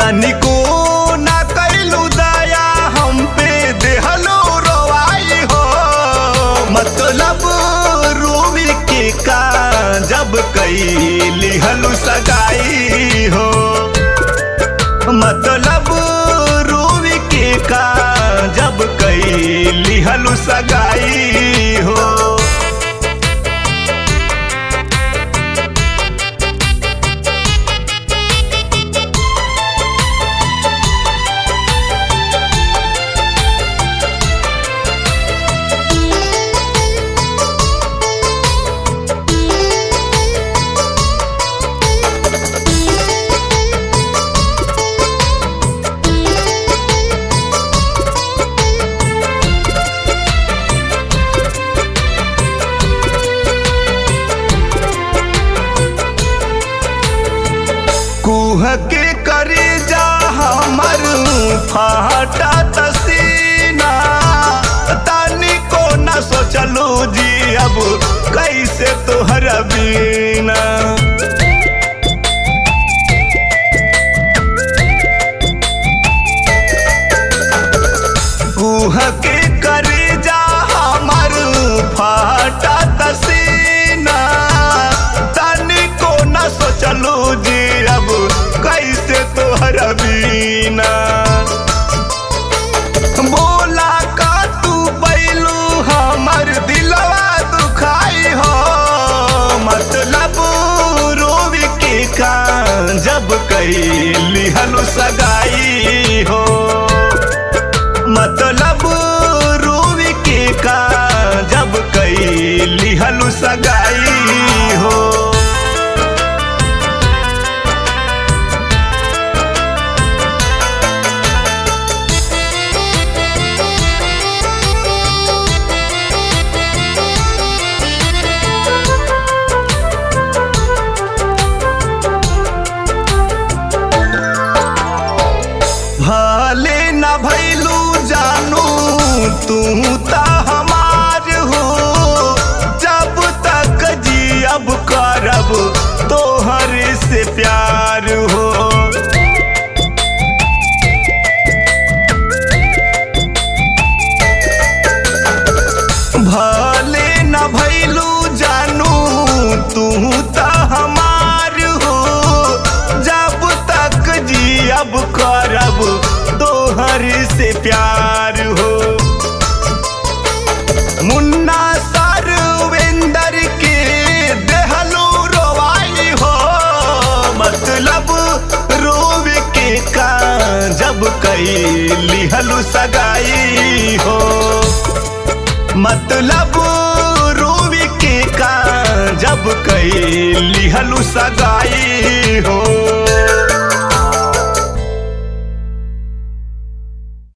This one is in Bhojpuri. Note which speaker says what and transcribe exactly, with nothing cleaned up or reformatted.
Speaker 1: तनिको ना कैलू दया हम पे देहलो रोवाई हो। मतलब रोवी के का जब कैली हलू सगाई हो। मतलब रोवी के का जब कैली हलू सगाई हो। कुह के करे जा हमर फाटा तसीना। तनिको न सोचलू जी अब कैसे तोहर बीना। कुह के करे जा हमर फाटा तसीना। तनिको न सोचलू जी अब कैसे तोहर बीना। बोला का तू बैलू हमर दिलवा दुखाई हो। मतलब रोवी के का जब कैली हलू सगाई हो। मतलब रोवी के का जब कैली हलू सगाई हो। भले न भैलू जानू तू ता हमार हो। जब तक जी अब करब तोहर से प्यार हो। भले न भैलू जानू तू ता हमार हो। जब तक जी अब करब तोहर से प्यार हो। मुन्ना सरवेंदर के देहलू रोवाई हो। मतलब रोवे के का जब कैली हलू सगाई हो। मतलब रोवे के का जब कैली हलू सगाई हो।